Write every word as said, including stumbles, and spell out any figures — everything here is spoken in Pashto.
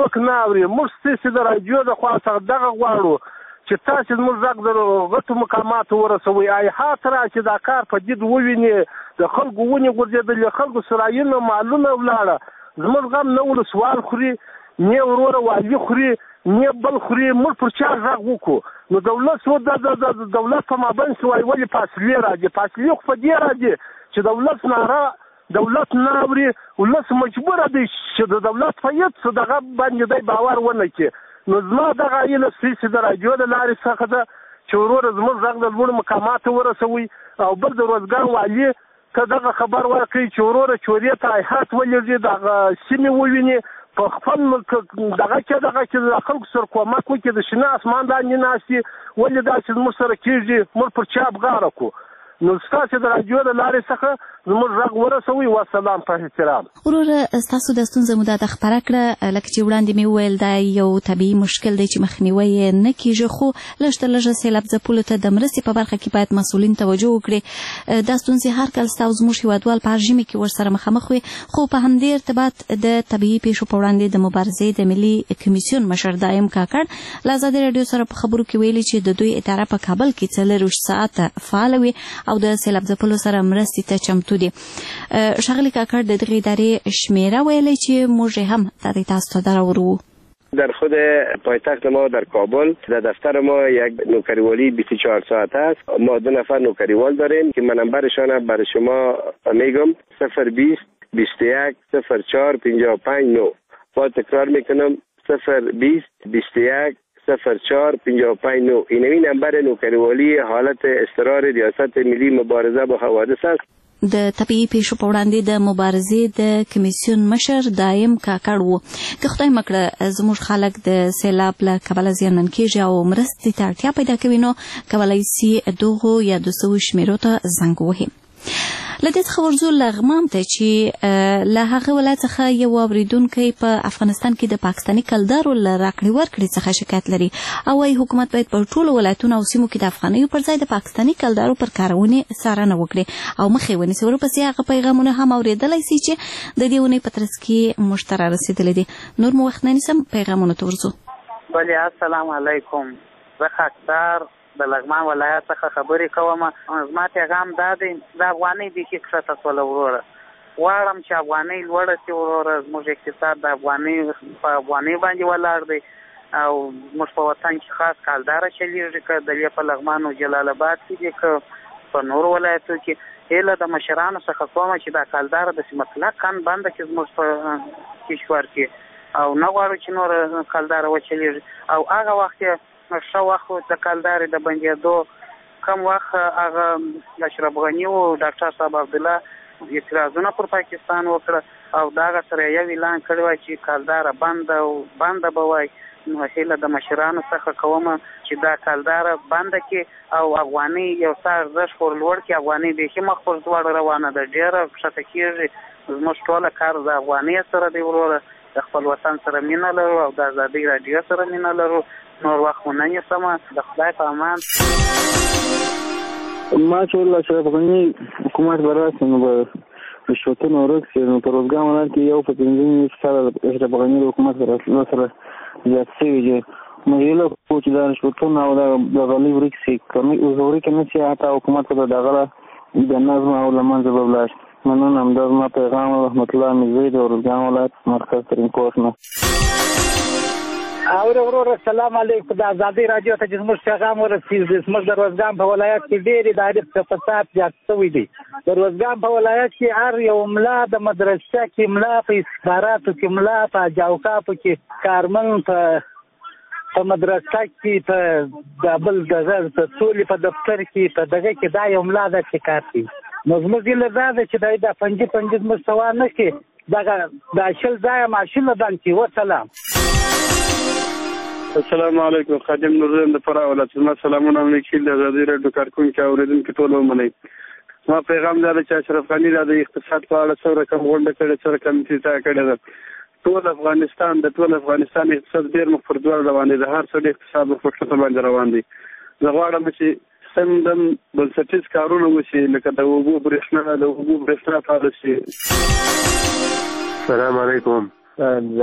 څوک نه اوري. موږ ستاسې د راډیو د خوا څخه دغه غواړو چې تاسې زموږ غږ د غټو مقاماتو ورسوئ. ایحات راشي دا کار په جد وویني، د خلکو ونې غورځېدلې، خلکو سرایونه مالونه ولاړه. زموږ غم نه ولسوال خوري، نه وروره والي خوري، نه بل خوري. موږ پر چا غږ وکړو؟ نو دولت سو د دولت په مابین کې وایي ولې فاصلې راځي؟ فاصلې خو په دې راځي چې دولت ناره دولت نه اوري، ولس مجبوره دی چې د دولت په هیڅ څه دغه باندې دی باور ونه کړي. نو زما دغه هیله ستاسې د راډیو د لارې څخه ده چې وروره زموږ غږ د لوړو مقاماتو ورسوئ. او بل د روزګان والي که دغه خبر ورکړي چې وروره چورې ته ایحات ولېږي، دغه سیمې وویني، په خپل دغه کې دغه کې د خلکو سره کومک وکړي، د شنه اسمان لاندې ناستي ولې داسې زموږ سره کېږي، موږ پر چا بغاره کړو. نو ستاسې د راډیو د لارې څخه زموږ غږ ورسوئ. والسلام په احترام. وروره ستاسو د ستونزه مو دا خبره کړه، لکه چې وړاندې مې وویل دا یو طبیعي مشکل دی چې مخنیوی یې نه کېږي، خو لږ تر لږه سیلاب ځپلو ته د مرستې په برخه کې باید مسؤلین توجه وکړي. دا ستونزې هر کله ستا او زموږ هېوادوال په هر ژمي کې ورسره مخامخ وي، خو په همدې ارتباط د طبیعي پیښو په وړاندې د مبارزې د ملي کمیسیون مشر دایم کاکړ له ازادي راډیو سره په خبرو کې ویلي چې د دوی اداره په کابل کې څلرویشت ساعته فعاله وي او د سیلاب ځپلو سره مرستې ته چمتو دي. شغلی کاکړ د دغه ادارې شمیره ویلي چې موږ هم د دې تاسو ته دراورو. در خود پایتخت ما در کابل در دفتر ما یک نوکریوالی بیست و چهار ساعت است. ما دو نفر نوکریوال داریم که من نمبرشان برای شما میگم صفر بیست بیست و یک صفر چهار پنجاه و پنج نه. با تکرار میکنم صفر بیست بیست و یک صفر چهار پنجاه و پنج نه. اینوی نمبر نوکریوالی حالت اضطرار ریاست ملی مبارزه با حوادث است. د طبیعي پیښو په وړاندې د مبارزې د کمیسیون مشر دایم کاکړ وو. که خدای مکړه زموږ خلک د سیلاب له کبله زیانمن کېږي او مرستې ته اړتیا پیدا کوي، نو کولی سي دغو یادو سوو شمیرو ته زنګ ووهي. له دې څخه ورځو لغمان ته چې له هغه ولایت څخه یو اورېدونکی په افغانستان کې د پاکستاني کلدارو له راکړې ورکړې څخه شکایت لري او وايي حکومت باید په ټولو ولایتونو او سیمو کې د افغانیو پر ځای د پاکستاني کلدارو پر کارونې څارنه وکړي او مخې ونیسي. ورپسې هغه پیغامونه هم اورېدلی سي چې د دې اونۍ په ترڅ کې موږ ته رارسېدلي دي. نور مو وخت نه نیسم، پیغامونو ته ورځو. بلې السلام علیکم، زه خاکسار د لغمان ولایت څخه خبرې کوم. زما پیغام دا دی، د افغانۍ بیخي کښته شوله وروره. غواړم چې افغانۍ لوړه شي وروره. زموږ اقتصاد د افغانۍ په افغانۍ باندې ولاړ دی او زموږ په وطن کې خاص کالداره چلېږي، که دلې په لغمان او جلال آباد کې دي که په نورو ولایتو کې. هیله د مشرانو څخه کومه چې دا کالداره داسې مطلقاً بنده کړي زموږ په کشور کې او نه غواړو چې نور کالداره وچلېږي. او هغه وخت یې ښه وخت د کالدارې د بندېدو کم وخت هغه اشرف غني او ډاکټر صاحب عبدالله اعتراضونه پر پاکستان وکړه او د هغه سره یو اعلان کړی وای چې کالداره بنده او بنده به وای. نو هیله د مشرانو څخه کوم چې دا کالداره بنده کړي او افغانۍ یو څه ارزښت ور لوړ کړي. افغانۍ بیخي مخ پر ځوړ روانه ده، ډېره کښته کېږي. زموږ ټوله کار د افغانۍ سره دی وروره. د خپل وطن سره مینه لرو او د ازادۍ راډیو سره مینه لرو. نور وخت ونه نیسم، د خدای په امان. ما چې ویل اشرف غني حکومت به راشي نو به رشوتونه ورک شي. نو په روزګان ولایت کې یو په پنځه نیم فیصده اشرف غني د حکومت په راتلو سره زیات شوي دي. موږ هیله کوو چې دا رشوتونه او د غلۍ ورک شي. که ورک نه شي حتی حکومت به د هغه د نظم او له منځه به ولاړ شي. مننه. همدا زما پیغام رحمت الله میرزی د روزګان ولایت مرکز ترین کوټ نه. اور ورور السلام علیکم. د ازادي راډیو ته زموږ پیغام ورسېږي. زموږ د روزګان په ولایت کې ډېرې دایرې فساد زیات شوی دی. د روزګان په ولایت کې هر یو ملا د مدرسه کې ملا، په استخباراتو کې ملا، په جاوکاپو کې کارمن، په په مدرسه کې، په د بل د سولې په دفتر کې، په دغه کې دا یو ملا ده چې کار کوي. نو زموږ هیله دا ده چې دا د پنجې پنجې زموږ سوا نه کړي، دغه د شل ځایه ماشینونه بند کړي. وسلام. السلام علیکم. خادم نورزم د فراه ولایت. زما سلامونه ولیکل د ازادي راډیو کارکونکو اورېدونکو ټول ومنئ. زما پیغام دا دی چې اشرف غني دا د اقتصاد په اړه څه رقم غونډه کړې، څه رقم تیزه کړې ده. ټول افغانستان د ټول افغانستان اقتصاد ډېر مخ پر ځوړ روان دی. د هر څه د اقتصاد مخ پر ښکته باندې روان دی. زه غواړم چې سمدم بنسټیز کارونه وشي، لکه د اوبو برېښنا د اوبو برېښنا فعاله شي. السلام علیکم.